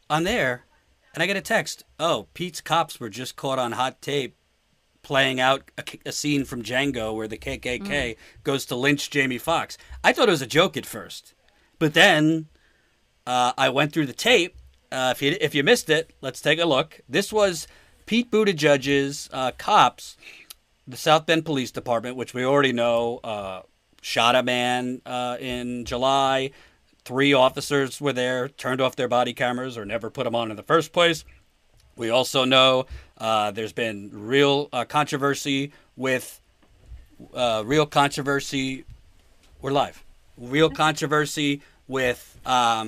I'm there, and I get a text. Oh, Pete's cops were just caught on hot tape playing out a scene from Django where the KKK goes to lynch Jamie Foxx. I thought it was a joke at first, but then I went through the tape. If you missed it, let's take a look. This was Pete Buttigieg's cops, the South Bend Police Department, which we already know shot a man in July. Three officers were there, turned off their body cameras or never put them on in the first place. We also know there's been real controversy with real controversy. We're live. Real controversy with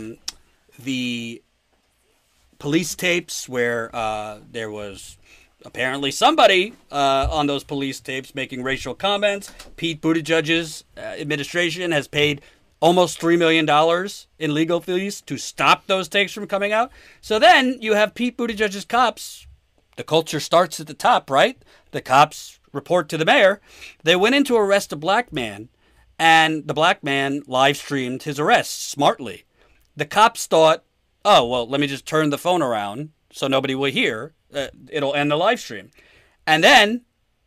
the police tapes where there was apparently somebody on those police tapes making racial comments. Pete Buttigieg's administration has paid almost $3 million in legal fees to stop those tapes from coming out. So then you have Pete Buttigieg's cops. The culture starts at the top, right? The cops report to the mayor. They went in to arrest a black man, and the black man live streamed his arrest smartly. The cops thought, oh, well, let me just turn the phone around so nobody will hear. It'll end the live stream. And then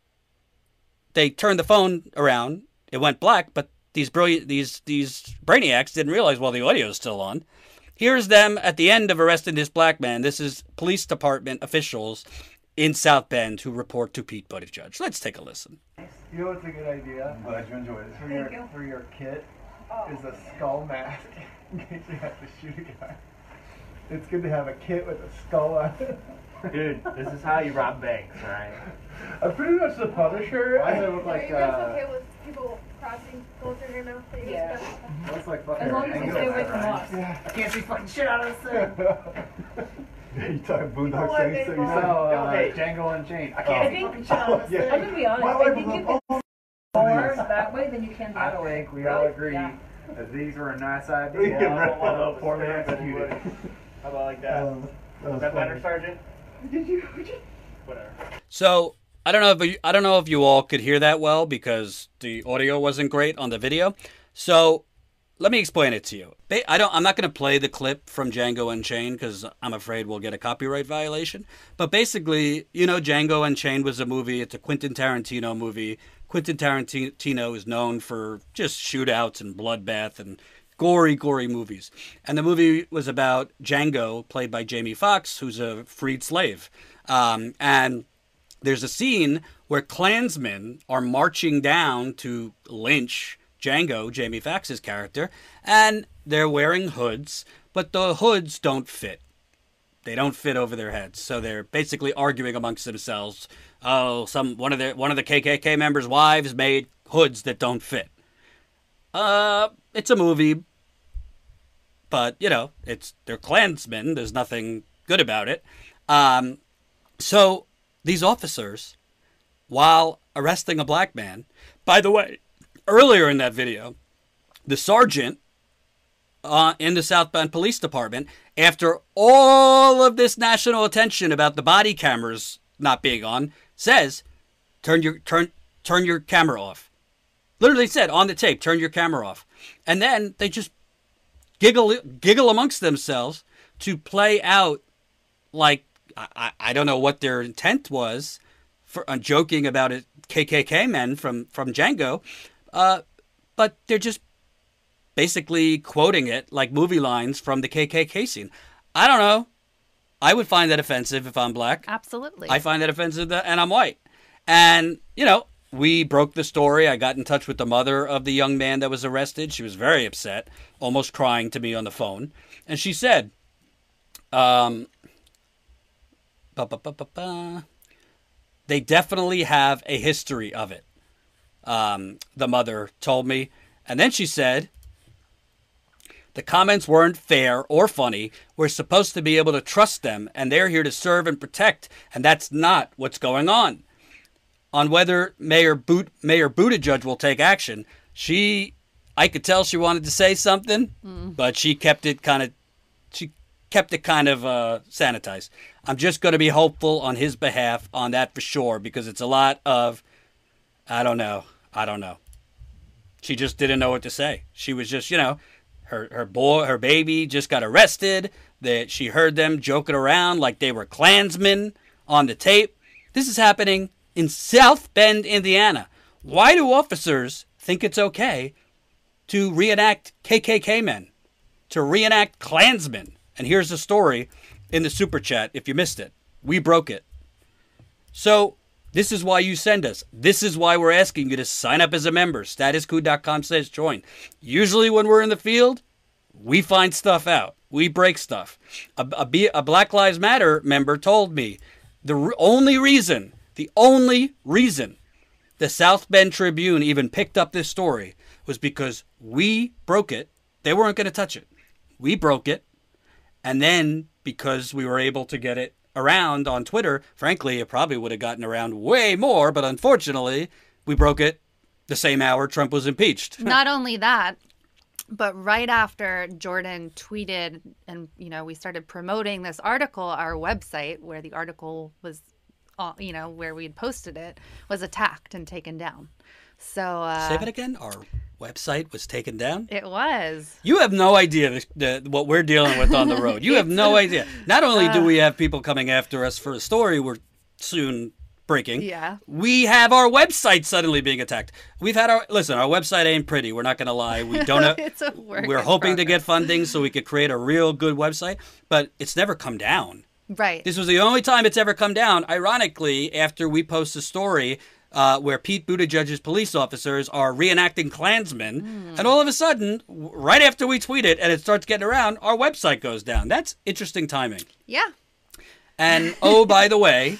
they turned the phone around. It went black, but these brainiacs didn't realize, well, the audio is still on. Here's them at the end of arresting this black man. This is police department officials in South Bend who report to Pete Buttigieg. Let's take a listen. You know what's a good idea? I'm glad you enjoyed it. For your kit is a skull mask in case you have to shoot a guy. It's good to have a kit with a skull on it. Dude, this is how you rob banks, alright? I'm pretty much the Punisher. Why does it look Are like, you guys okay with people crossing gold through your mouth? That you Yeah. expect? looks like fucking As long as you Angus, stay away from right? us. Yeah. I can't see fucking shit out of this thing. You talking Boondock what, Saints that you Dave? said? No, hey, Django Unchained. I can't I see think- fucking shit out of this yeah. thing. I'm gonna be honest. My I life think was you a can more that way than you can the I other way. think we all agree Yeah. that these were a nice idea. We can rip although off poorly the executed. How about like that? That was That better, funny. Sergeant? Did you? Whatever. So I don't know if you all could hear that well because the audio wasn't great on the video. So let me explain it to you. I'm not going to play the clip from Django Unchained because I'm afraid we'll get a copyright violation. But basically, Django Unchained was a movie. It's a Quentin Tarantino movie. Quentin Tarantino is known for just shootouts and bloodbath and gory movies. And the movie was about Django, played by Jamie Foxx, who's a freed slave. And there's a scene where Klansmen are marching down to lynch Django, Jamie Foxx's character, and they're wearing hoods, but the hoods don't fit. They don't fit over their heads, so they're basically arguing amongst themselves. Oh, one of the KKK members' wives made hoods that don't fit. It's a movie, but they're Klansmen. There's nothing good about it. So these officers, while arresting a black man, by the way, earlier in that video, the sergeant in the South Bend Police Department, after all of this national attention about the body cameras not being on, says, turn your camera off. Literally said on the tape, turn your camera off. And then they just giggle amongst themselves to play out like, I don't know what their intent was for joking about it, KKK men from Django, but they're just basically quoting it like movie lines from the KKK scene. I don't know. I would find that offensive if I'm black. Absolutely. I find that offensive and I'm white. And, we broke the story. I got in touch with the mother of the young man that was arrested. She was very upset, almost crying to me on the phone. And she said, they definitely have a history of it. The mother told me. And then she said, the comments weren't fair or funny. We're supposed to be able to trust them, and they're here to serve and protect, and that's not what's going on. On whether Mayor Buttigieg will take action, I could tell she wanted to say something, but she kept it kind of sanitized. I'm just going to be hopeful on his behalf on that for sure, because it's a lot of, I don't know. She just didn't know what to say. She was just, her baby just got arrested that she heard them joking around like they were Klansmen on the tape. This is happening in South Bend, Indiana. Why do officers think it's okay to reenact KKK men, to reenact Klansmen? And here's the story in the super chat if you missed it. We broke it. So this is why you send us. This is why we're asking you to sign up as a member. Statuscoup.com/join. Usually when we're in the field, we find stuff out. We break stuff. A Black Lives Matter member told me the only reason the South Bend Tribune even picked up this story was because we broke it. They weren't going to touch it. We broke it. And then because we were able to get it around on Twitter, frankly, it probably would have gotten around way more. But unfortunately, we broke it the same hour Trump was impeached. Not only that, but right after Jordan tweeted and, we started promoting this article, our website where the article was, where we had posted it, was attacked and taken down. So say that again? Our website was taken down? It was. You have no idea what we're dealing with on the road. You have no idea. Not only do we have people coming after us for a story we're soon breaking, yeah, we have our website suddenly being attacked. We've had our website ain't pretty. We're not going to lie. We don't have, it's a work we're in hoping to progress. get funding so we could create a real good website, but it's never come down. Right. This was the only time it's ever come down, ironically, after we post a story where Pete Buttigieg's police officers are reenacting Klansmen. And all of a sudden, right after we tweet it and it starts getting around, our website goes down. That's interesting timing. Yeah. And oh, by the way,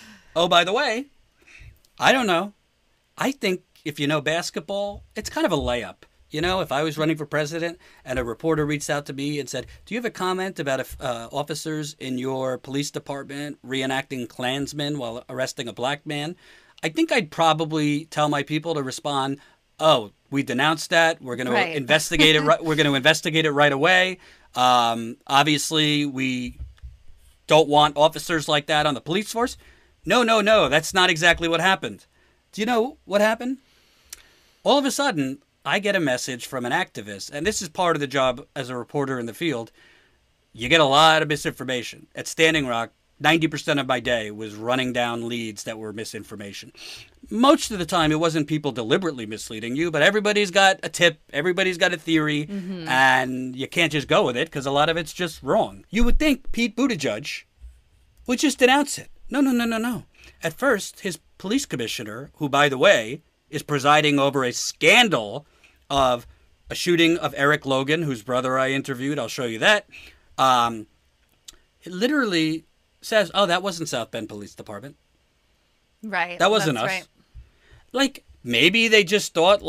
I don't know. I think if you know basketball, it's kind of a layup. If I was running for president and a reporter reached out to me and said, do you have a comment about officers in your police department reenacting Klansmen while arresting a black man? I think I'd probably tell my people to respond, oh, we denounced that. We're going to investigate it. We're going to investigate it right away. Obviously, we don't want officers like that on the police force. No. That's not exactly what happened. Do you know what happened? All of a sudden, I get a message from an activist, and this is part of the job as a reporter in the field. You get a lot of misinformation. At Standing Rock, 90% of my day was running down leads that were misinformation. Most of the time, it wasn't people deliberately misleading you, but everybody's got a tip, everybody's got a theory, and you can't just go with it because a lot of it's just wrong. You would think Pete Buttigieg would just denounce it. No. At first, his police commissioner, who, by the way, is presiding over a scandal of a shooting of Eric Logan, whose brother I interviewed. I'll show you that. It literally says, oh, that wasn't South Bend Police Department. Right. That wasn't us. Right. Like, maybe they just thought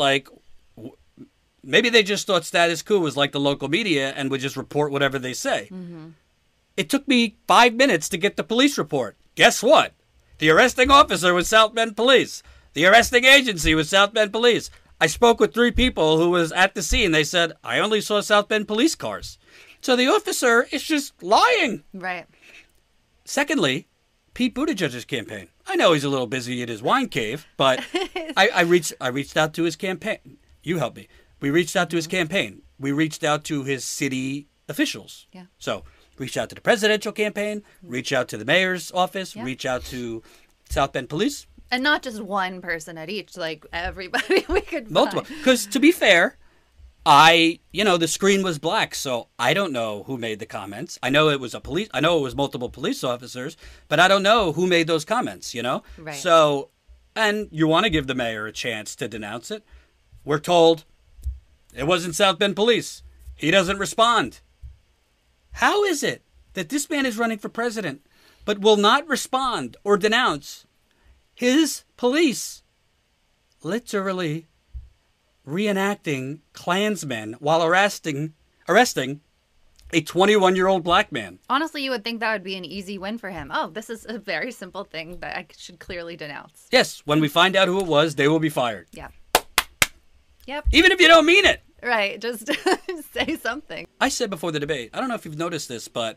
Status Quo was like the local media and would just report whatever they say. It took me 5 minutes to get the police report. Guess what? The arresting officer was South Bend Police. The arresting agency was South Bend Police. I spoke with 3 people who was at the scene. They said, I only saw South Bend Police cars. So the officer is just lying. Right. Secondly, Pete Buttigieg's campaign. I know he's a little busy at his wine cave, but I reached out to his campaign. You help me. We reached out to his campaign. We reached out to his city officials. Yeah. So reach out to the presidential campaign, reach out to the mayor's office, reach out to South Bend Police. And not just one person at each, like everybody we could Multiple. find. Because to be fair, the screen was black, so I don't know who made the comments. I know it was multiple police officers, but I don't know who made those comments, Right. So, and you want to give the mayor a chance to denounce it. We're told it wasn't South Bend Police. He doesn't respond. How is it that this man is running for president, but will not respond or denounce his police literally reenacting Klansmen while arresting a 21-year-old black man? Honestly, you would think that would be an easy win for him. Oh, this is a very simple thing that I should clearly denounce. Yes, when we find out who it was, they will be fired. Yeah. Yep. Even if you don't mean it. Right. Just say something. I said before the debate, I don't know if you've noticed this, but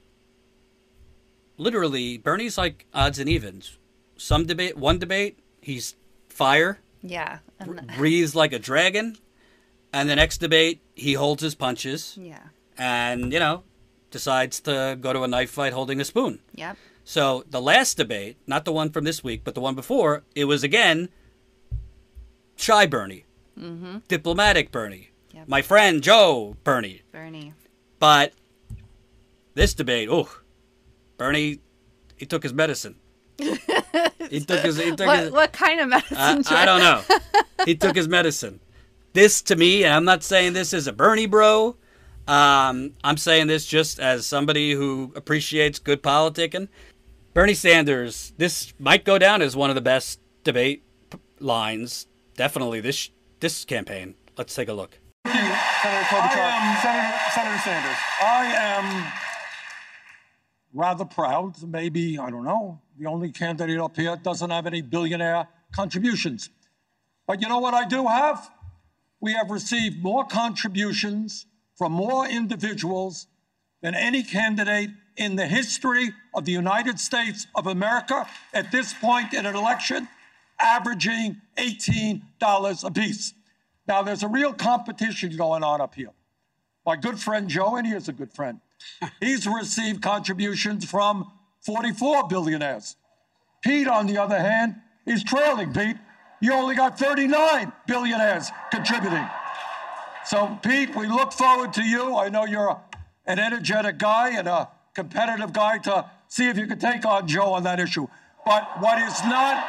literally Bernie's like odds and evens. One debate, he's fire, Yeah. And breathes like a dragon, and the next debate, he holds his punches. yeah. And, decides to go to a knife fight holding a spoon. Yep. So the last debate, not the one from this week, but the one before, it was again shy Bernie, diplomatic Bernie, Yep. my friend Joe Bernie. Bernie. But this debate, Bernie, he took his medicine. He took his. What kind of medicine? I don't know. He took his medicine. This to me, and I'm not saying this as a Bernie bro. I'm saying this just as somebody who appreciates good politicking. Bernie Sanders, this might go down as one of the best debate lines, definitely this campaign. Let's take a look. Senator Klobuchar. Senator Sanders. I am rather proud, maybe, I don't know, the only candidate up here doesn't have any billionaire contributions. But you know what I do have? We have received more contributions from more individuals than any candidate in the history of the United States of America at this point in an election, averaging $18 apiece. Now, there's a real competition going on up here. My good friend Joe, and he is a good friend, he's received contributions from 44 billionaires. Pete, on the other hand, is trailing, Pete. You only got 39 billionaires contributing. So, Pete, we look forward to you. I know you're an energetic guy and a competitive guy to see if you can take on Joe on that issue. But what is not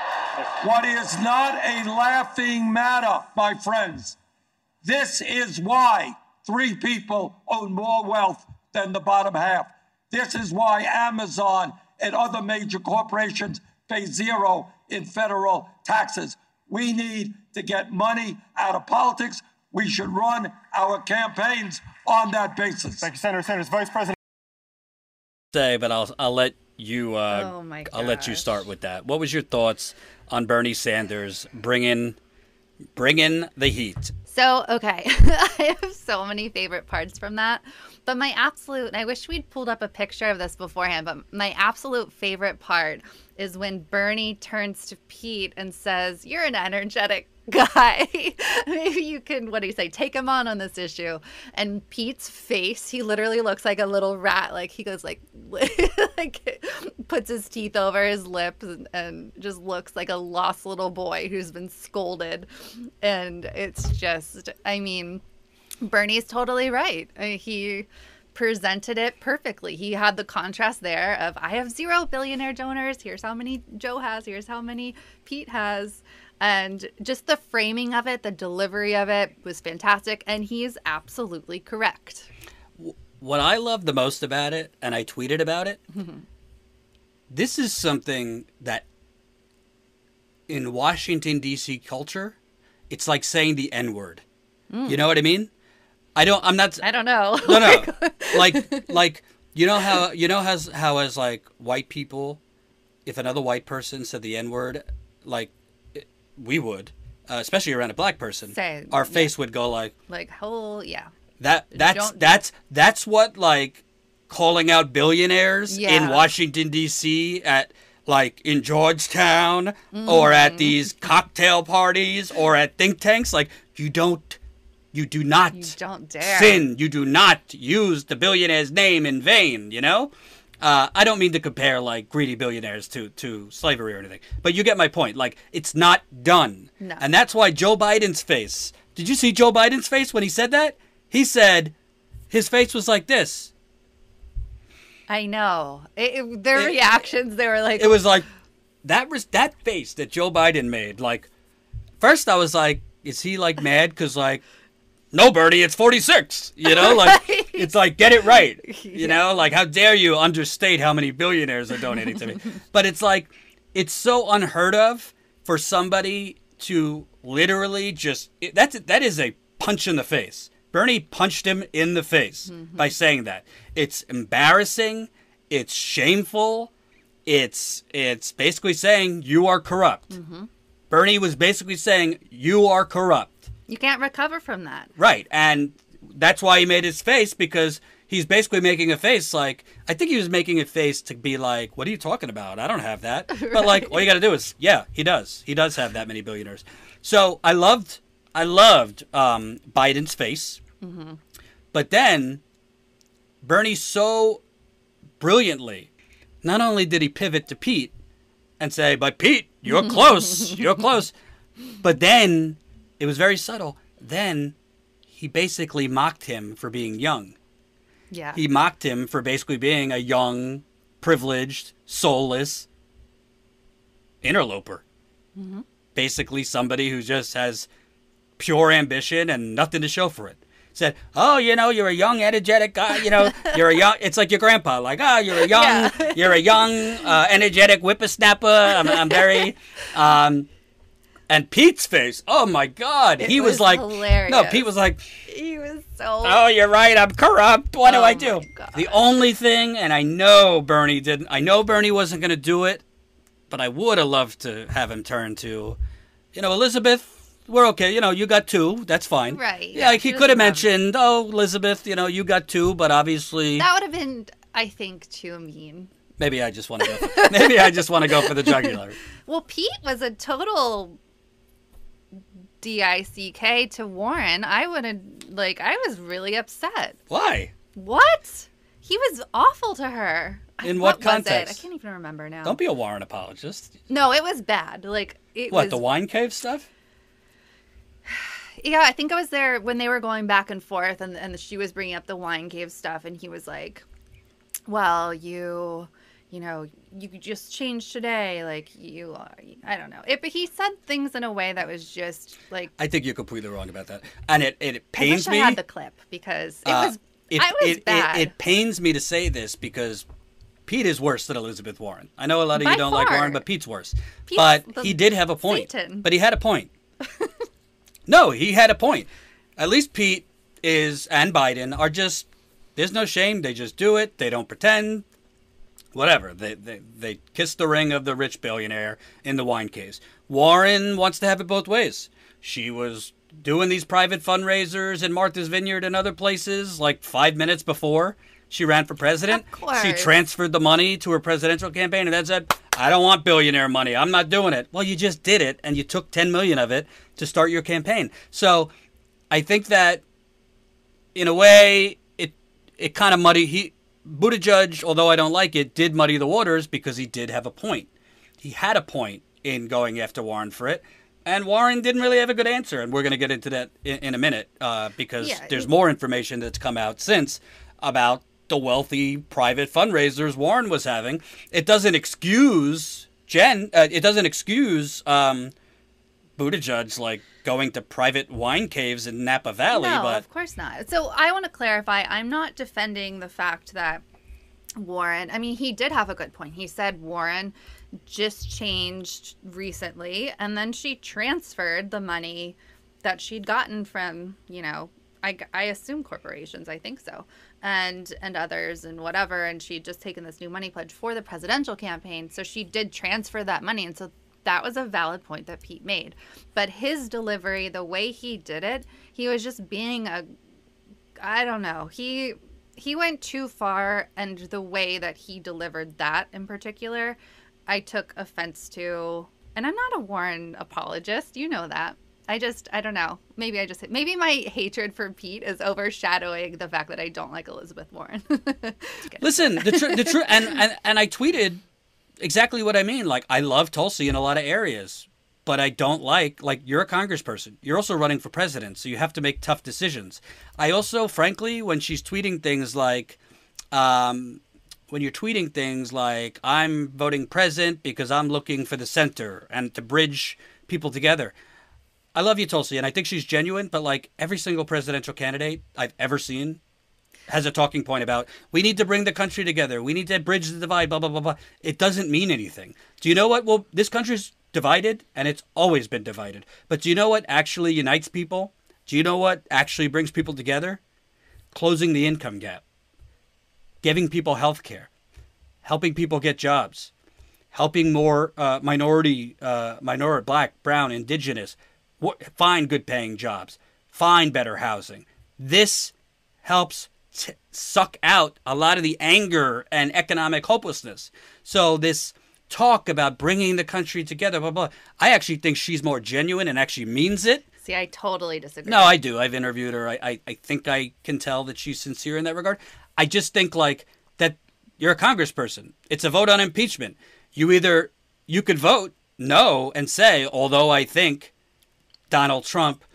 a laughing matter, my friends, this is why 3 people own more wealth than the bottom half. This is why Amazon and other major corporations pay 0 in federal taxes. We need to get money out of politics. We should run our campaigns on that basis. Thank you, Senator Sanders. Vice President. But I'll let you. Oh my I'll let you gosh. start with that. What was your thoughts on Bernie Sanders bringing the heat? So, okay, I have so many favorite parts from that. But my absolute, and I wish we'd pulled up a picture of this beforehand, but my absolute favorite part is when Bernie turns to Pete and says, "You're an energetic guy. Maybe you can," what do you say, "take him on this issue." And Pete's face, he literally looks like a little rat. Like he goes like puts his teeth over his lips and just looks like a lost little boy who's been scolded. And it's just, I mean, Bernie's totally right. He presented it perfectly. He had the contrast there of, I have 0 billionaire donors. Here's how many Joe has. Here's how many Pete has. And just the framing of it, the delivery of it was fantastic. And he's absolutely correct. What I love the most about it, and I tweeted about it, this is something that in Washington, D.C. culture, it's like saying the N-word. You know what I mean? I don't know. No. like you know how as like white people, if another white person said the N-word, like we would, especially around a black person, our face would go like yeah. That's what like calling out billionaires in Washington D.C. at like in Georgetown or at these cocktail parties or at think tanks, like you don't dare sin. You do not use the billionaire's name in vain, you know? I don't mean to compare, like, greedy billionaires to slavery or anything. But you get my point. Like, it's not done. No. And that's why Joe Biden's face. Did you see Joe Biden's face when he said that? He said his face was like this. I know. Their reactions, they were like... It was like, that face that Joe Biden made. Like, first I was like, is he, like, mad because, like... No, Bernie, it's 46. You know, like it's like, get it right. You know, like how dare you understate how many billionaires are donating to me? But it's like, it's so unheard of for somebody to literally just that is a punch in the face. Bernie punched him in the face by saying that. It's embarrassing. It's shameful. It's basically saying you are corrupt. Bernie was basically saying you are corrupt. You can't recover from that. Right. And that's why he made his face, because he's basically making a face like, I think he was making a face to be like, what are you talking about? I don't have that. Right. But like, all you got to do is, yeah, he does. He does have that many billionaires. So I loved Biden's face. But then Bernie so brilliantly, not only did he pivot to Pete and say, but Pete, you're close, you're close. But then, it was very subtle. Then, he basically mocked him for being young. Yeah. He mocked him for basically being a young, privileged, soulless interloper. Mm-hmm. Basically somebody who just has pure ambition and nothing to show for it. Said, oh, you're a young, energetic guy. You're a young. It's like your grandpa. Like, oh, you're a young, energetic whippersnapper. I'm very. And Pete's face. Oh my God, he was like, hilarious. No, Pete was like, He was so. oh, you're right. I'm corrupt. What do I do? My God. The only thing, and I know Bernie didn't. I know Bernie wasn't going to do it, but I would have loved to have him turn to, Elizabeth. We're okay. You got 2. That's fine. Right. Yeah, he could have doesn't mentioned, oh, Elizabeth, you got 2, but obviously. That would have been, I think, too mean. Maybe I just want to go. Maybe I just want to go for the jugular. Well, Pete was a total DICK to Warren. I was really upset. Why? What? He was awful to her. In what was it? context? I can't even remember now. Don't be a Warren apologist. No, it was bad. The wine cave stuff? Yeah, I think I was there when they were going back and forth, and she was bringing up the wine cave stuff, and he was like, well, you just changed today. Like, I don't know. But he said things in a way that was just like. I think you're completely wrong about that. And it pains I me. wish I had the clip because it was bad. It pains me to say this because Pete is worse than Elizabeth Warren. I know a lot of you don't like far. Warren, but Pete's worse. Pete's but the he did have a point. Satan. But he had a point. No, he had a point. At least Pete and Biden are just, there's no shame. They just do it. They don't pretend. Whatever. They kiss the ring of the rich billionaire in the wine case. Warren wants to have it both ways. She was doing these private fundraisers in Martha's Vineyard and other places like 5 minutes before she ran for president. Of course. She transferred the money to her presidential campaign and then said, I don't want billionaire money. I'm not doing it. Well, you just did it, and you took $10 million of it to start your campaign. So I think that, in a way, it kind of Buttigieg, although I don't like it, did muddy the waters because he did have a point. He had a point in going after Warren for it. And Warren didn't really have a good answer. And we're going to get into that in a minute because there's more information that's come out since about the wealthy private fundraisers Warren was having. It doesn't excuse Buttigieg like going to private wine caves in Napa Valley. No, but of course not. So I want to clarify, I'm not defending the fact that Warren, I mean, he did have a good point. He said Warren just changed recently, and then she transferred the money that she'd gotten from, I assume corporations, I think so, and others and whatever, and she'd just taken this new money pledge for the presidential campaign, so she did transfer that money, and so that was a valid point that Pete made. But his delivery, the way he did it, he was just being I don't know, he went too far, and the way that he delivered that in particular, I took offense to, and I'm not a Warren apologist, you know that. I don't know. Maybe my hatred for Pete is overshadowing the fact that I don't like Elizabeth Warren. Listen, the truth, and I tweeted exactly what I mean. Like, I love Tulsi in a lot of areas, but I don't like you're a congressperson. You're also running for president, so you have to make tough decisions. I also, frankly, when she's tweeting things like, when you're tweeting things like, I'm voting present because I'm looking for the center and to bridge people together. I love you, Tulsi, and I think she's genuine, but every single presidential candidate I've ever seen has a talking point about, we need to bring the country together. We need to bridge the divide, blah, blah, blah, blah. It doesn't mean anything. Do you know what? Well, this country's divided, and it's always been divided. But do you know what actually unites people? Do you know what actually brings people together? Closing the income gap. Giving people health care. Helping people get jobs. Helping more minority, black, brown, indigenous, find good paying jobs. Find better housing. This helps suck out a lot of the anger and economic hopelessness. So this talk about bringing the country together, blah, blah, I actually think she's more genuine and actually means it See, I totally disagree. No, I do. I've interviewed her. I think I can tell that she's sincere in that regard. I just think like that you're a congressperson. It's a vote on impeachment. You could vote no and say, although I think Donald Trump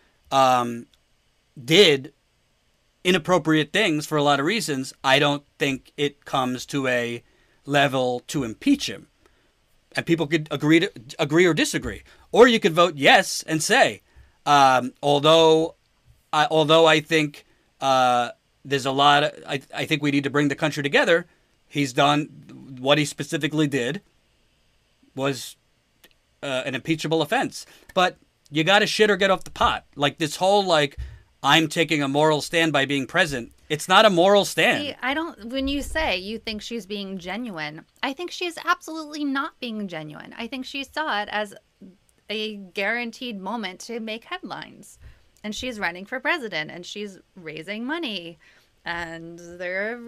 did inappropriate things for a lot of reasons, I don't think it comes to a level to impeach him. And people could agree or disagree. Or you could vote yes and say, although I think there's a lot of, I think we need to bring the country together. He's done what he specifically did was an impeachable offense. But you got to shit or get off the pot. Like this whole like I'm taking a moral stand by being present. It's not a moral stand. See, I don't. When you say you think she's being genuine, I think she's absolutely not being genuine. I think she saw it as a guaranteed moment to make headlines, and she's running for president, and she's raising money, and there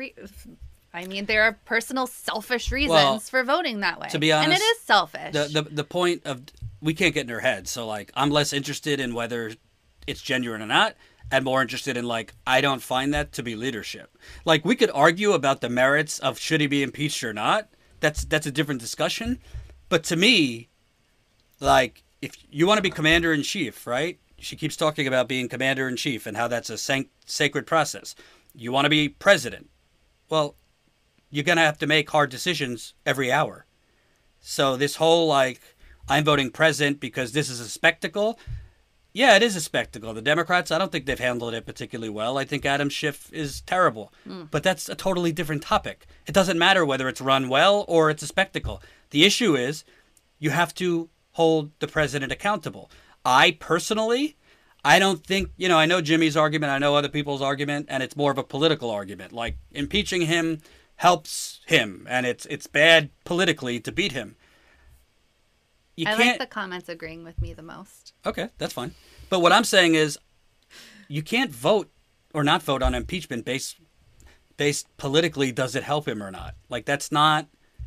are personal selfish reasons for voting that way. To be honest, and it is selfish. The point of we can't get in her head. So like I'm less interested in whether it's genuine or not, and more interested in like I don't find that to be leadership. Like we could argue about the merits of should he be impeached or not. That's a different discussion. But to me, like if you want to be commander in chief, right? She keeps talking about being commander in chief and how that's a sacred process. You want to be president. Well, you're going to have to make hard decisions every hour. So this whole like I'm voting president because this is a spectacle. Yeah, it is a spectacle. The Democrats, I don't think they've handled it particularly well. I think Adam Schiff is terrible. But that's a totally different topic. It doesn't matter whether it's run well or it's a spectacle. The issue is you have to hold the president accountable. I personally, I don't think, I know Jimmy's argument, I know other people's argument, and it's more of a political argument. Like impeaching him helps him, and it's bad politically to beat him. I like the comments agreeing with me the most. Okay, that's fine. But what I'm saying is you can't vote or not vote on impeachment based politically, does it help him or not? Like that's not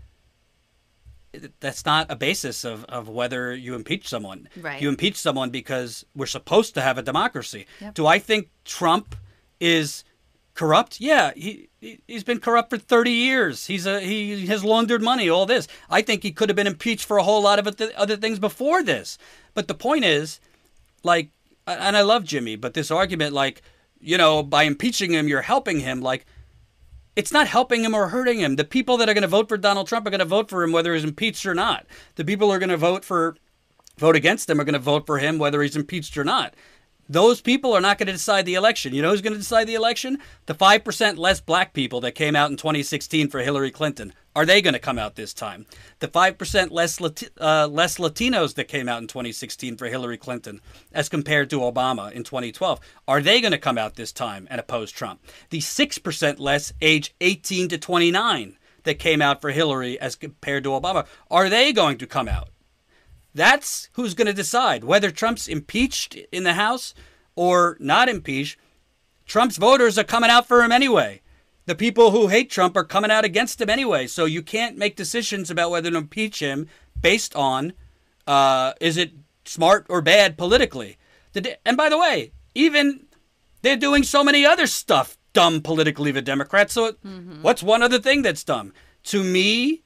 a basis of whether you impeach someone. Right. You impeach someone because we're supposed to have a democracy. Yep. Do I think Trump is corrupt? Yeah, he's been corrupt for 30 years. He has laundered money, all this. I think he could have been impeached for a whole lot of other things before this. But the point is, like, and I love Jimmy, but this argument, like, by impeaching him, you're helping him. Like, it's not helping him or hurting him. The people that are going to vote for Donald Trump are going to vote for him whether he's impeached or not. The people who are going to vote against him are going to vote for him whether he's impeached or not. Those people are not going to decide the election. You know who's going to decide the election? The 5% less black people that came out in 2016 for Hillary Clinton. Are they going to come out this time? The 5% less Latinos that came out in 2016 for Hillary Clinton as compared to Obama in 2012. Are they going to come out this time and oppose Trump? The 6% less age 18 to 29 that came out for Hillary as compared to Obama. Are they going to come out? That's who's going to decide whether Trump's impeached in the House or not impeached. Trump's voters are coming out for him anyway. The people who hate Trump are coming out against him anyway. So you can't make decisions about whether to impeach him based on is it smart or bad politically. And by the way, even they're doing so many other stuff dumb politically, the Democrats. So what's one other thing that's dumb? To me,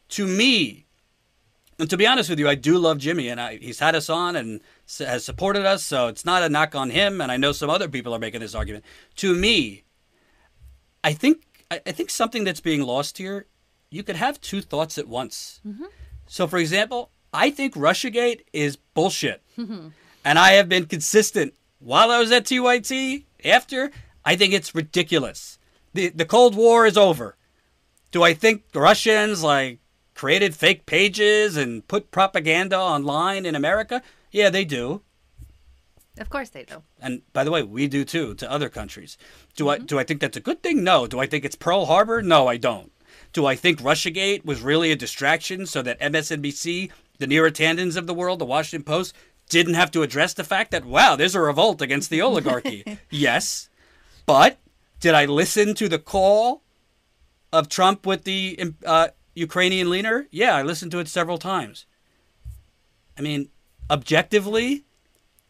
and to be honest with you, I do love Jimmy, and he's had us on and has supported us, so it's not a knock on him, and I know some other people are making this argument. To me, I think something that's being lost here, you could have two thoughts at once. So, for example, I think Russiagate is bullshit, and I have been consistent. While I was at TYT, after, I think it's ridiculous. The Cold War is over. Do I think the Russians, created fake pages and put propaganda online in America? Yeah, they do. Of course they do. And by the way, we do too to other countries. Do I think that's a good thing? No. Do I think it's Pearl Harbor? No, I don't. Do I think Russiagate was really a distraction so that MSNBC, the Neera Tandons of the world, the Washington Post, didn't have to address the fact that, wow, there's a revolt against the oligarchy? Yes. But did I listen to the call of Trump with the Ukrainian leader? Yeah, I listened to it several times. I mean, objectively,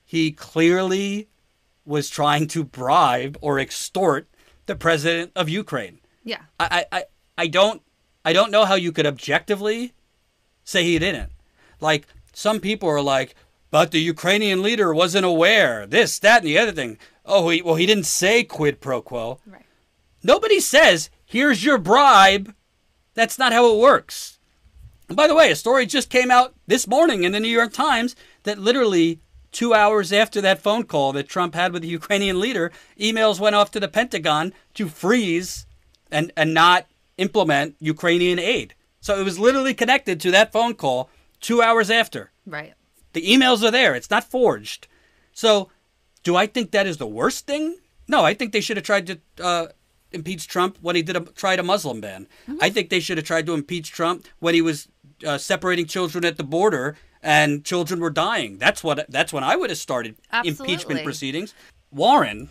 he clearly was trying to bribe or extort the president of Ukraine. Yeah. I don't know how you could objectively say he didn't. Like, some people are like, but the Ukrainian leader wasn't aware, this, that, and the other thing. Oh, he didn't say quid pro quo. Right. Nobody says, here's your bribe. That's not how it works. And by the way, a story just came out this morning in the New York Times that literally 2 hours after that phone call that Trump had with the Ukrainian leader, emails went off to the Pentagon to freeze and not implement Ukrainian aid. So it was literally connected to that phone call 2 hours after. Right. The emails are there. It's not forged. So do I think that is the worst thing? No, I think they should have tried to impeach Trump when he tried a Muslim ban. Mm-hmm. I think they should have tried to impeach Trump when he was separating children at the border and children were dying. That's when I would have started impeachment proceedings. Warren.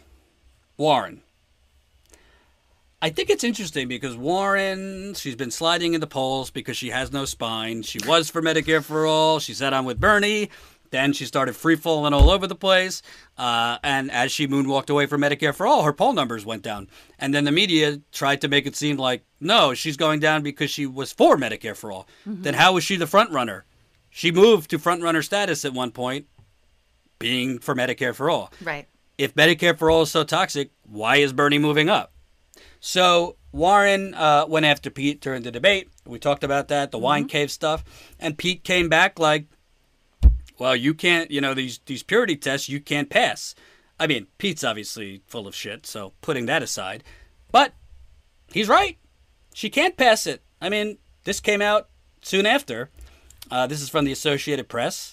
I think it's interesting because Warren, she's been sliding in the polls because she has no spine. She was for Medicare for All. She sat on with Bernie. Then she started free-falling all over the place. And as she moonwalked away from Medicare for All, her poll numbers went down. And then the media tried to make it seem like, no, she's going down because she was for Medicare for All. Mm-hmm. Then how was she the front runner? She moved to front runner status at one point, being for Medicare for All. Right. If Medicare for All is so toxic, why is Bernie moving up? So Warren went after Pete during the debate. We talked about that, the wine cave stuff. And Pete came back like, well, you can't, these purity tests, you can't pass. I mean, Pete's obviously full of shit, so putting that aside. But he's right. She can't pass it. I mean, this came out soon after. This is from the Associated Press.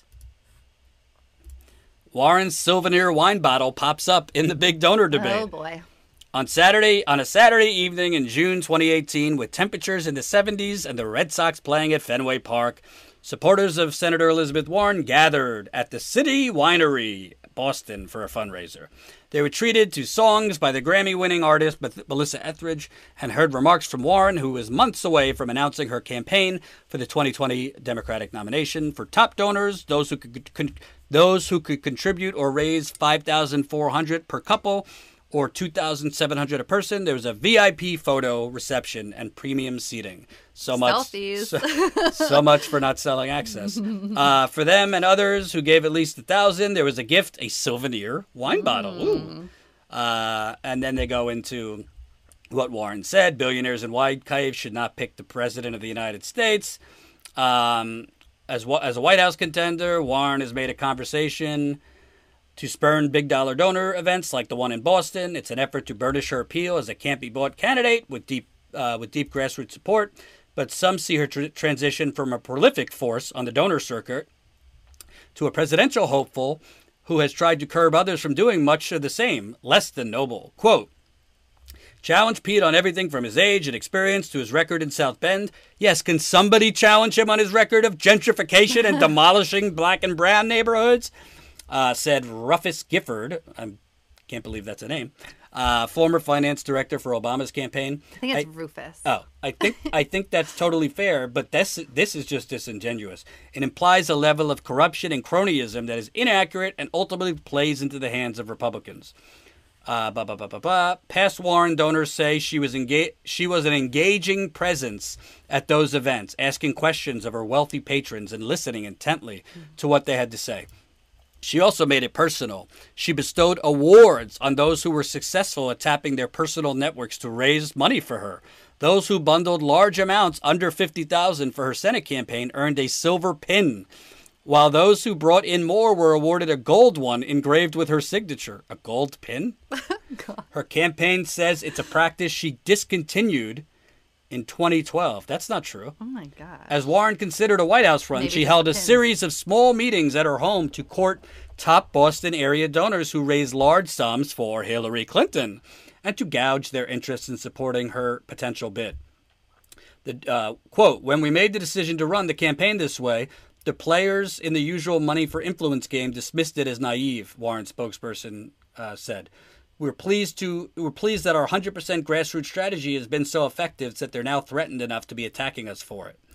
Warren's souvenir wine bottle pops up in the big donor debate. Oh, boy. On a Saturday evening in June 2018, with temperatures in the 70s and the Red Sox playing at Fenway Park, supporters of Senator Elizabeth Warren gathered at the City Winery, Boston, for a fundraiser. They were treated to songs by the Grammy-winning artist Melissa Etheridge and heard remarks from Warren, who was months away from announcing her campaign for the 2020 Democratic nomination. For top donors, those who could contribute or raise $5,400 per couple, or $2,700 a person. There was a VIP photo reception and premium seating. So much for not selling access. For them and others who gave at least $1,000, there was a gift, a souvenir wine bottle. Ooh. And then they go into what Warren said: billionaires in wine caves should not pick the president of the United States. As a White House contender, Warren has made a conversation to spurn big dollar donor events like the one in Boston. It's an effort to burnish her appeal as a can't-be-bought candidate with deep grassroots support. But some see her transition from a prolific force on the donor circuit to a presidential hopeful who has tried to curb others from doing much of the same, less than noble. Quote, challenge Pete on everything from his age and experience to his record in South Bend. Yes, can somebody challenge him on his record of gentrification and demolishing black and brown neighborhoods? Said Rufus Gifford. I can't believe that's a name. Former finance director for Obama's campaign. I think it's Rufus. Oh, I think that's totally fair, but this is just disingenuous. It implies a level of corruption and cronyism that is inaccurate and ultimately plays into the hands of Republicans. Past Warren donors say she was an engaging presence at those events, asking questions of her wealthy patrons and listening intently to what they had to say. She also made it personal. She bestowed awards on those who were successful at tapping their personal networks to raise money for her. Those who bundled large amounts under $50,000 for her Senate campaign earned a silver pin, while those who brought in more were awarded a gold one engraved with her signature. A gold pin? Her campaign says it's a practice she discontinued in 2012. That's not true. Oh, my God. As Warren considered a White House run, she held a series of small meetings at her home to court top Boston area donors who raised large sums for Hillary Clinton and to gouge their interest in supporting her potential bid. Quote, when we made the decision to run the campaign this way, the players in the usual money for influence game dismissed it as naive, Warren spokesperson said. We're pleased that our 100% grassroots strategy has been so effective that they're now threatened enough to be attacking us for it.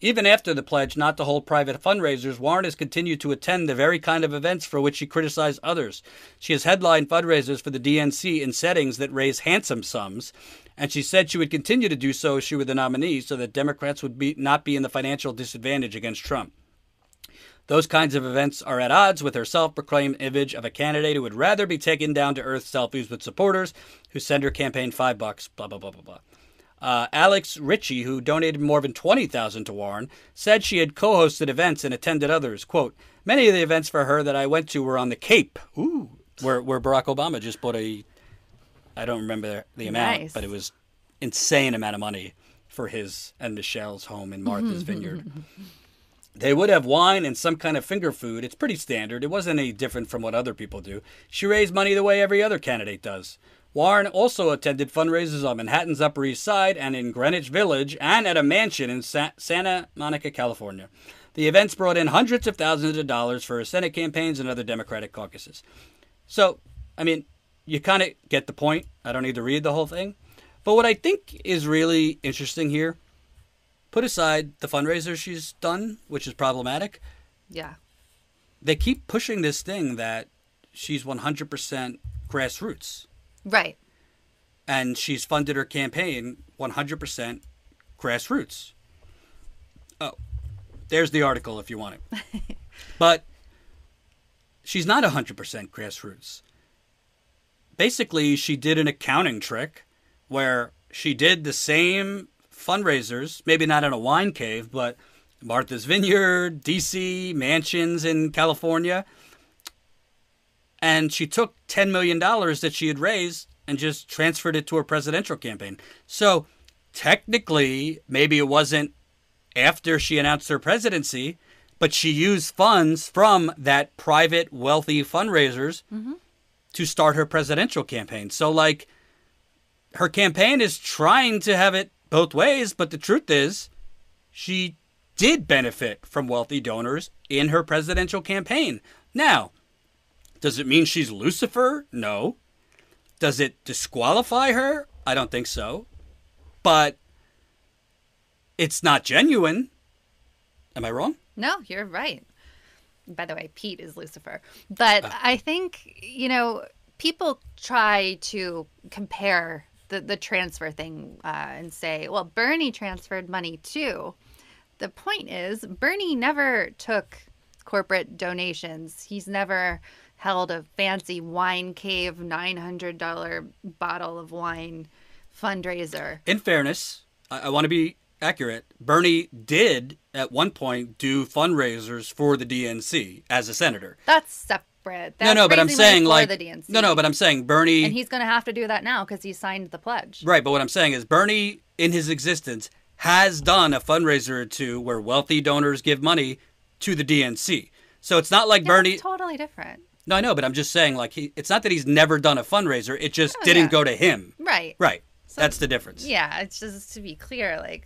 Even after the pledge not to hold private fundraisers, Warren has continued to attend the very kind of events for which she criticized others. She has headlined fundraisers for the DNC in settings that raise handsome sums, and she said she would continue to do so if she were the nominee so that Democrats would not be in the financial disadvantage against Trump. Those kinds of events are at odds with her self-proclaimed image of a candidate who would rather be taken down to earth selfies with supporters who send her campaign $5, blah, blah, blah, blah, blah. Alex Ritchie, who donated more than $20,000 to Warren, said she had co-hosted events and attended others. Quote, many of the events for her that I went to were on the Cape, where Barack Obama just bought I don't remember the amount, Nice. but it was insane amount of money for his and Michelle's home in Martha's Vineyard. They would have wine and some kind of finger food. It's pretty standard. It wasn't any different from what other people do. She raised money the way every other candidate does. Warren also attended fundraisers on Manhattan's Upper East Side and in Greenwich Village and at a mansion in Santa Monica, California. The events brought in hundreds of thousands of dollars for her Senate campaigns and other Democratic caucuses. So, I mean, you kind of get the point. I don't need to read the whole thing. But what I think is really interesting here, put aside the fundraisers she's done, which is problematic. Yeah. They keep pushing this thing that she's 100% grassroots. Right. And she's funded her campaign 100% grassroots. Oh, there's the article if you want it. But she's not 100% grassroots. Basically, she did an accounting trick where she did the same fundraisers, maybe not in a wine cave, but Martha's Vineyard, D.C., mansions in California. And she took $10 million that she had raised and just transferred it to her presidential campaign. So technically, maybe it wasn't after she announced her presidency, but she used funds from that private, wealthy fundraisers to start her presidential campaign. So, like, her campaign is trying to have it both ways, but the truth is she did benefit from wealthy donors in her presidential campaign. Now, does it mean she's Lucifer? No. Does it disqualify her? I don't think so. But it's not genuine. Am I wrong? No, you're right. By the way, Pete is Lucifer. But I think, people try to compare the transfer thing and say, well, Bernie transferred money too. The point is, Bernie never took corporate donations. He's never held a fancy wine cave $900 bottle of wine fundraiser. In fairness, I want to be accurate. Bernie did at one point do fundraisers for the DNC as a senator. That's separate. That's No, but I'm raising saying money for like the DNC. No, but I'm saying Bernie, and he's going to have to do that now because he signed the pledge. right, but what I'm saying is Bernie in his existence has done a fundraiser or two where wealthy donors give money to the DNC. So it's not like Yeah, Bernie it's totally different. No, I know, but I'm just saying like it's not that he's never done a fundraiser, it just didn't go to him. Right. Right. That's the difference. Yeah, it's just to be clear, like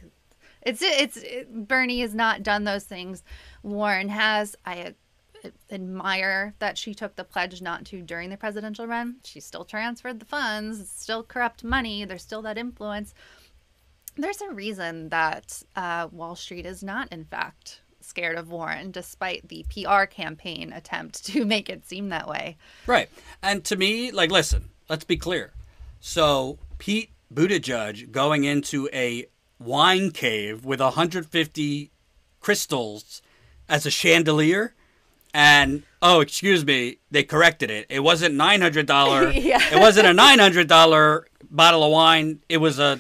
Bernie has not done those things. Warren has. I admire that she took the pledge not to during the presidential run. She still transferred the funds. It's still corrupt money. There's still that influence. There's a reason that Wall Street is not, in fact, scared of Warren, despite the PR campaign attempt to make it seem that way. Right. And to me, like, listen, let's be clear. So Pete Buttigieg going into a wine cave with 150 crystals as a chandelier, and excuse me, they corrected it. It wasn't $900. Yeah. It wasn't a $900 bottle of wine. It was a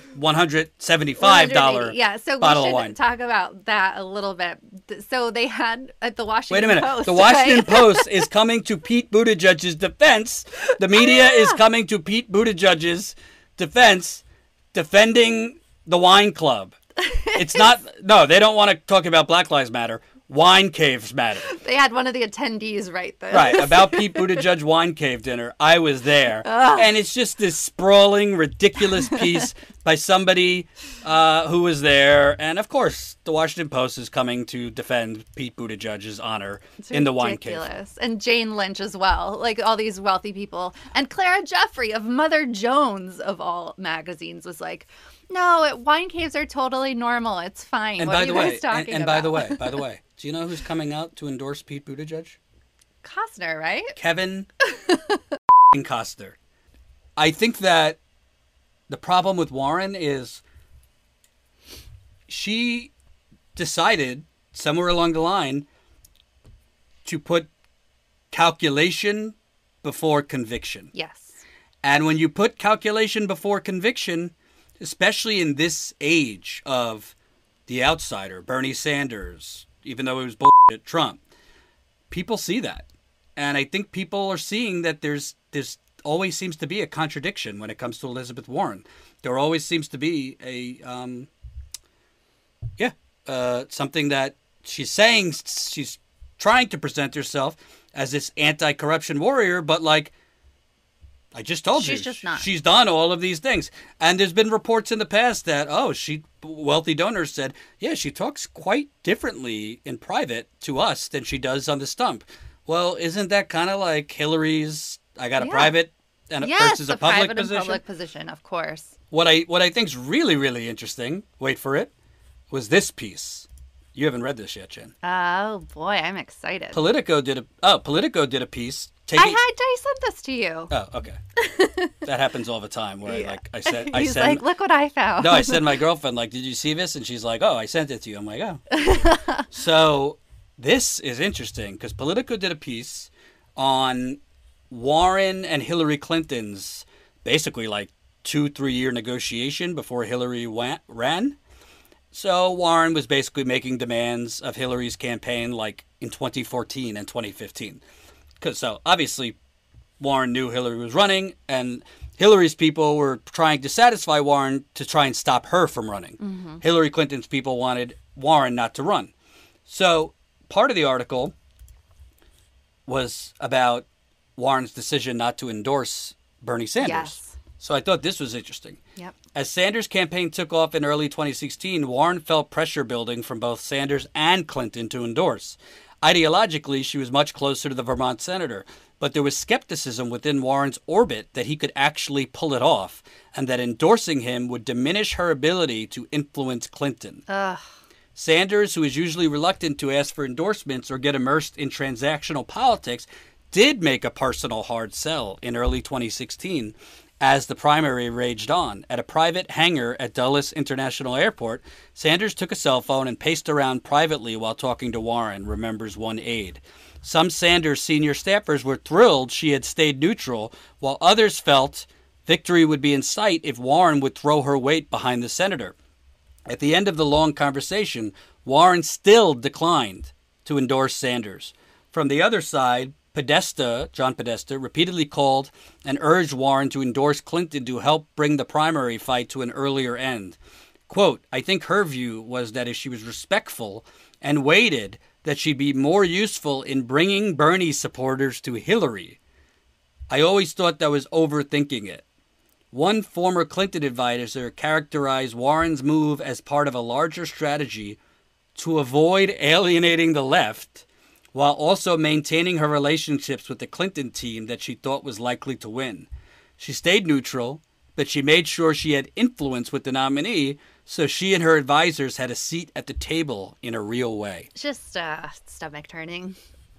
$175 yeah, so bottle we of should wine. talk about that a little bit. So they had at the Washington Wait a minute. Post. The Washington right? Post is coming to Pete Buttigieg's defense. The media is coming to Pete Buttigieg's defense, defending the wine club. It's not. No, they don't want to talk about Black Lives Matter. Wine caves matter. They had one of the attendees write this. Right, about Pete Buttigieg wine cave dinner. I was there. And it's just this sprawling, ridiculous piece by somebody who was there. And, of course, the Washington Post is coming to defend Pete Buttigieg's honor in the wine cave. Ridiculous. And Jane Lynch as well. Like, all these wealthy people. And Clara Jeffrey of Mother Jones, of all magazines, was like, No, wine caves are totally normal. It's fine. And What by are the you way, guys talking and about? by the way, do you know who's coming out to endorse Pete Buttigieg? Costner, right? Kevin Costner. I think that the problem with Warren is she decided somewhere along the line to put calculation before conviction. Yes. And when you put calculation before conviction, especially in this age of the outsider, Bernie Sanders, even though it was bullshit, Trump, people see that. And I think people are seeing that there's always seems to be a contradiction when it comes to Elizabeth Warren. There always seems to be something that she's saying. She's trying to present herself as this anti-corruption warrior, but like I just told you, She's just not. She's done all of these things. And there's been reports in the past that, wealthy donors said, yeah, she talks quite differently in private to us than she does on the stump. Well, isn't that kind of like Hillary's, I got a private versus a public private position? and public position, of course. What I think's really, really interesting, wait for it, was this piece. You haven't read this yet, Jen. Oh, boy, I'm excited. Politico did a piece. I sent this to you. Oh, okay. That happens all the time where He's like, look what I found. No, I send my girlfriend, like, did you see this? And she's like, oh, I sent it to you. I'm like, oh. So this is interesting because Politico did a piece on Warren and Hillary Clinton's basically like 2-3 year negotiation before Hillary ran. So Warren was basically making demands of Hillary's campaign like in 2014 and 2015. So obviously Warren knew Hillary was running, and Hillary's people were trying to satisfy Warren to try and stop her from running. Mm-hmm. Hillary Clinton's people wanted Warren not to run. So part of the article was about Warren's decision not to endorse Bernie Sanders. Yes. So I thought this was interesting. Yep. As Sanders' campaign took off in early 2016, Warren felt pressure building from both Sanders and Clinton to endorse. Ideologically, she was much closer to the Vermont senator, but there was skepticism within Warren's orbit that he could actually pull it off, and that endorsing him would diminish her ability to influence Clinton. Ugh. Sanders, who is usually reluctant to ask for endorsements or get immersed in transactional politics, did make a personal hard sell in early 2016 as the primary raged on. At a private hangar at Dulles International Airport, Sanders took a cell phone and paced around privately while talking to Warren, remembers one aide. Some Sanders senior staffers were thrilled she had stayed neutral, while others felt victory would be in sight if Warren would throw her weight behind the senator. At the end of the long conversation, Warren still declined to endorse Sanders. From the other side, John Podesta, repeatedly called and urged Warren to endorse Clinton to help bring the primary fight to an earlier end. Quote, I think her view was that if she was respectful and waited, that she'd be more useful in bringing Bernie supporters to Hillary. I always thought that was overthinking it. One former Clinton advisor characterized Warren's move as part of a larger strategy to avoid alienating the left, while also maintaining her relationships with the Clinton team that she thought was likely to win. She stayed neutral, but she made sure she had influence with the nominee, so she and her advisors had a seat at the table in a real way. Just stomach turning.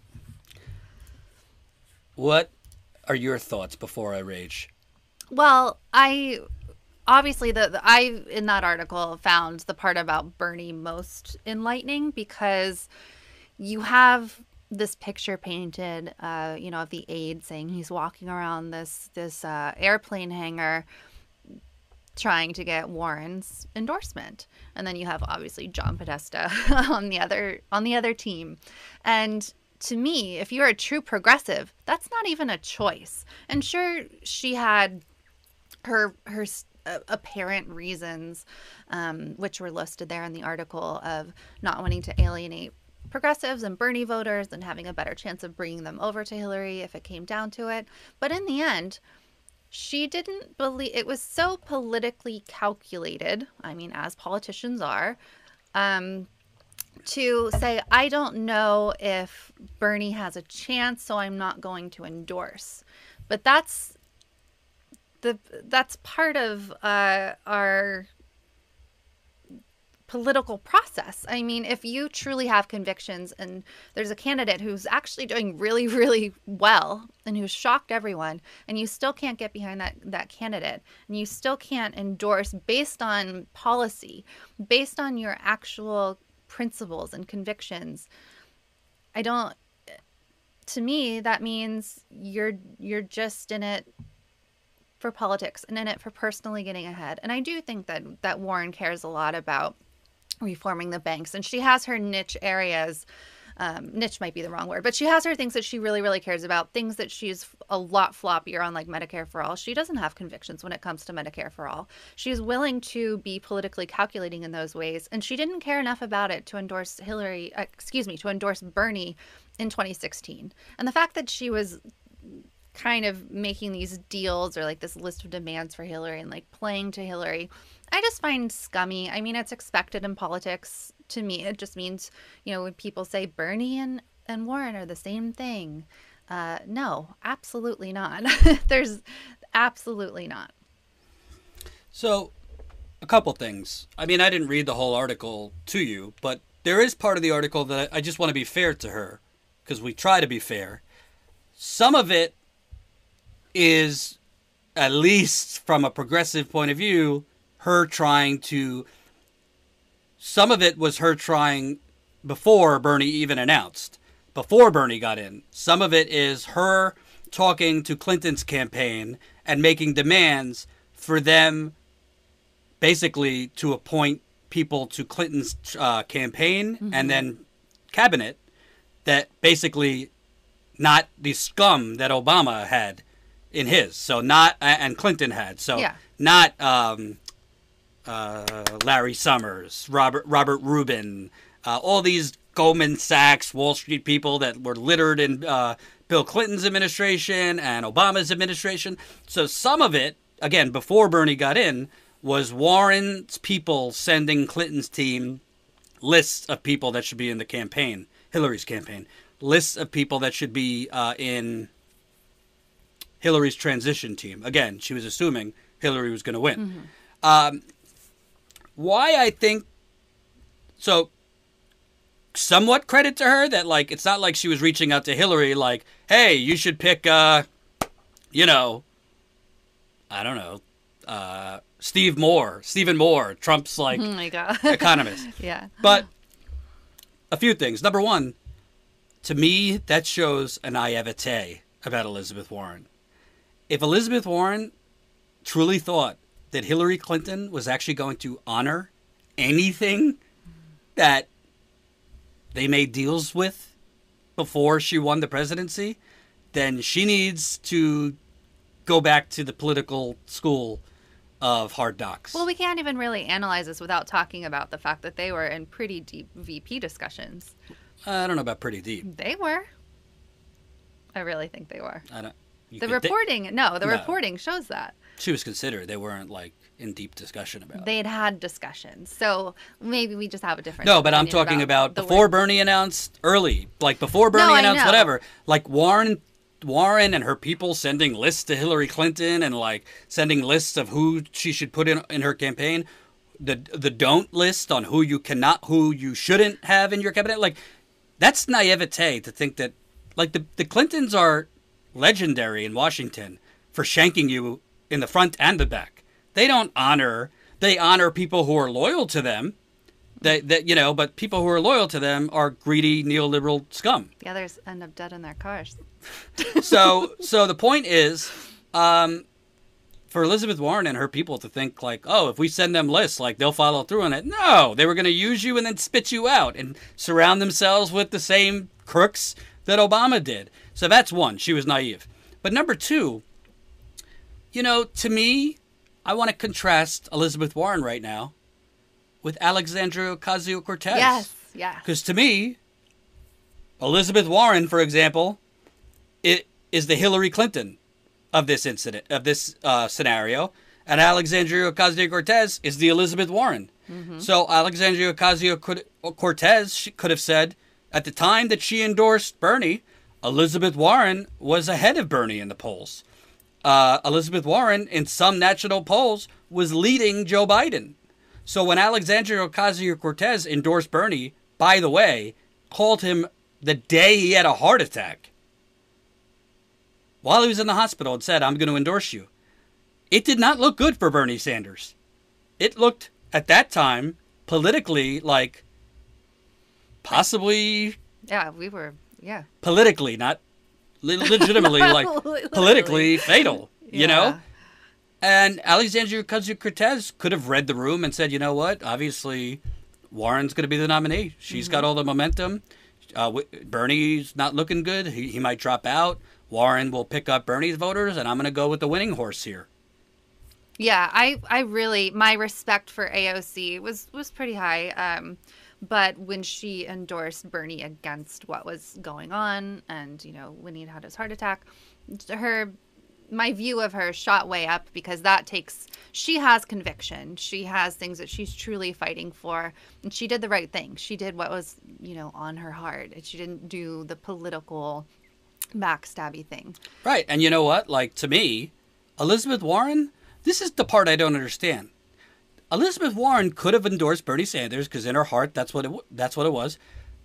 What are your thoughts before I rage? Well, I obviously I in that article found the part about Bernie most enlightening, because you have this picture painted, of the aide saying he's walking around this airplane hangar trying to get Warren's endorsement, and then you have obviously John Podesta on the other team. And to me, if you're a true progressive, that's not even a choice. And sure, she had her apparent reasons, which were listed there in the article, of not wanting to alienate progressives and Bernie voters and having a better chance of bringing them over to Hillary if it came down to it. But in the end, she didn't believe it was so politically calculated. I mean, as politicians are, to say, I don't know if Bernie has a chance, so I'm not going to endorse. But that's part of our political process. I mean, if you truly have convictions and there's a candidate who's actually doing really, really well and who's shocked everyone, and you still can't get behind that candidate, and you still can't endorse based on policy, based on your actual principles and convictions, to me, that means you're just in it for politics and in it for personally getting ahead. And I do think that Warren cares a lot about reforming the banks, and she has her niche areas. Niche might be the wrong word, but she has her things that she really, really cares about, things that she's a lot floppier on, like Medicare for All. She doesn't have convictions when it comes to Medicare for All. She's willing to be politically calculating in those ways, and she didn't care enough about it to endorse to endorse Bernie in 2016. And the fact that she was kind of making these deals or like this list of demands for Hillary and like playing to Hillary, I just find scummy. I mean, it's expected in politics. To me, it just means, when people say Bernie and Warren are the same thing. No, absolutely not. There's absolutely not. So, a couple things. I mean, I didn't read the whole article to you, but there is part of the article that I just want to be fair to her, because we try to be fair. Some of it is, at least from a progressive point of view, some of it was her trying before Bernie even announced, before Bernie got in. Some of it is her talking to Clinton's campaign and making demands for them basically to appoint people to Clinton's campaign and then cabinet that basically not the scum that Obama had in his. So not, and Clinton had. So not Larry Summers, Robert Rubin, all these Goldman Sachs, Wall Street people that were littered in Bill Clinton's administration and Obama's administration. So some of it, again, before Bernie got in, was Warren's people sending Clinton's team lists of people that should be in the campaign, Hillary's campaign, lists of people that should be in Hillary's transition team. Again, she was assuming Hillary was going to win. Why I think so, somewhat credit to her that, like, it's not like she was reaching out to Hillary like, hey, you should pick I don't know, Stephen Moore, Trump's like economist. Yeah. But a few things. Number one, to me, that shows a naivete about Elizabeth Warren. If Elizabeth Warren truly thought that Hillary Clinton was actually going to honor anything that they made deals with before she won the presidency, then she needs to go back to the political school of hard knocks. Well, we can't even really analyze this without talking about the fact that they were in pretty deep VP discussions. I don't know about pretty deep. They were. I really think they were. I don't. The reporting shows that. She was considered. They weren't like in deep discussion about it. They'd had discussions. So maybe we just have a different No, but I'm talking about before Bernie announced, early. Like before Bernie announced whatever. Like Warren and her people sending lists to Hillary Clinton and like sending lists of who she should put in her campaign. The don't list on who you shouldn't have in your cabinet. Like, that's naivete to think that, like, the Clintons are legendary in Washington for shanking you in the front and the back. They honor people who are loyal to them. But people who are loyal to them are greedy neoliberal scum. The others end up dead in their cars. So the point is, for Elizabeth Warren and her people to think like, oh, if we send them lists, like they'll follow through on it. No, they were going to use you and then spit you out and surround themselves with the same crooks that Obama did. So that's one. She was naive. But number two, to me, I want to contrast Elizabeth Warren right now with Alexandria Ocasio-Cortez. Yes, yeah. Because to me, Elizabeth Warren, for example, it is the Hillary Clinton of this scenario, and Alexandria Ocasio-Cortez is the Elizabeth Warren. Mm-hmm. So Alexandria Ocasio-Cortez could have said, at the time that she endorsed Bernie, Elizabeth Warren was ahead of Bernie in the polls. Elizabeth Warren, in some national polls, was leading Joe Biden. So when Alexandria Ocasio-Cortez endorsed Bernie, by the way, called him the day he had a heart attack, while he was in the hospital, and said, I'm going to endorse you, it did not look good for Bernie Sanders. It looked, at that time, politically like possibly... Yeah, we were, yeah. Politically, not legitimately, like politically fatal, you know? And Alexandria Ocasio-Cortez could have read the room and said, you know what, obviously Warren's going to be the nominee. She's got all the momentum. Bernie's not looking good. He might drop out. Warren will pick up Bernie's voters, and I'm going to go with the winning horse here. Yeah, I really, my respect for AOC was pretty high. But when she endorsed Bernie against what was going on, and, you know, when he had his heart attack, my view of her shot way up, because she has conviction. She has things that she's truly fighting for, and she did the right thing. She did what was, you know, on her heart. She didn't do the political backstabby thing. Right. And you know what? Like, to me, Elizabeth Warren, this is the part I don't understand. Elizabeth Warren could have endorsed Bernie Sanders because in her heart, that's what it was.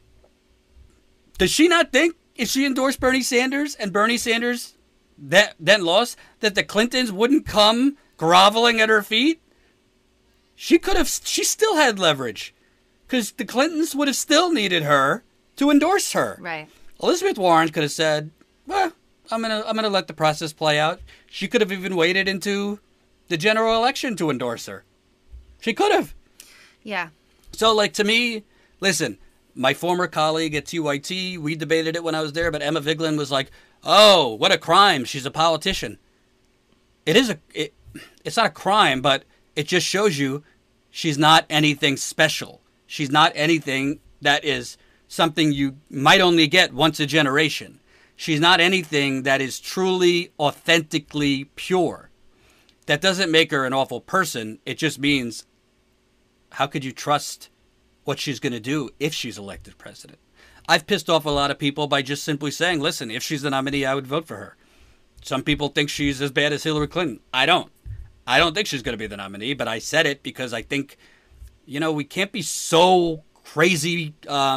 Does she not think if she endorsed Bernie Sanders and Bernie Sanders then lost, that the Clintons wouldn't come groveling at her feet? She still had leverage because the Clintons would have still needed her to endorse her. Right. Elizabeth Warren could have said, well, I'm gonna let the process play out. She could have even waited into the general election to endorse her. She could have. Yeah. So, like, to me, listen, my former colleague at TYT, we debated it when I was there, but Emma Vigeland was like, oh, what a crime. She's a politician. It's not a crime, but it just shows you she's not anything special. She's not anything that is something you might only get once a generation. She's not anything that is truly, authentically pure. That doesn't make her an awful person. It just means, how could you trust what she's going to do if she's elected president? I've pissed off a lot of people by just simply saying, listen, if she's the nominee, I would vote for her. Some people think she's as bad as Hillary Clinton. I don't. I don't think she's going to be the nominee, but I said it because I think, you know, we can't be so crazy.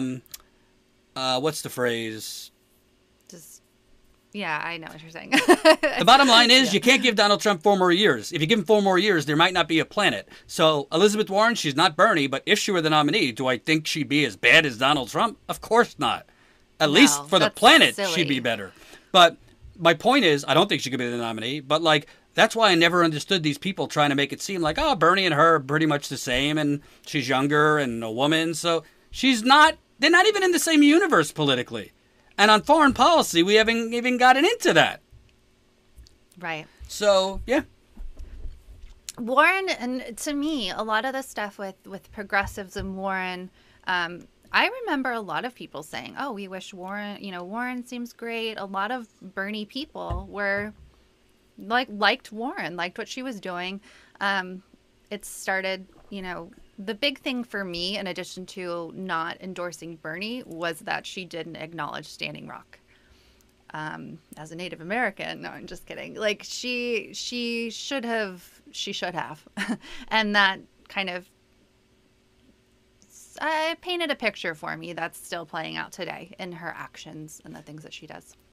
What's the phrase? Yeah, I know what you're saying. The bottom line is you can't give Donald Trump 4 more years. If you give him 4 more years, there might not be a planet. So Elizabeth Warren, she's not Bernie, but if she were the nominee, do I think she'd be as bad as Donald Trump? Of course not. At least for the planet, silly. She'd be better. But my point is, I don't think she could be the nominee, but like, that's why I never understood these people trying to make it seem like, oh, Bernie and her are pretty much the same, and she's younger and a woman, so they're not even in the same universe politically. And on foreign policy, we haven't even gotten into that. Right. So, yeah. Warren, and to me, a lot of the stuff with progressives and Warren, I remember a lot of people saying, oh, we wish Warren seems great. A lot of Bernie people were liked Warren, liked what she was doing. It started, the big thing for me, in addition to not endorsing Bernie, was that she didn't acknowledge Standing Rock. As a Native American, no, I'm just kidding. Like she should have, and that kind of painted a picture for me that's still playing out today in her actions and the things that she does.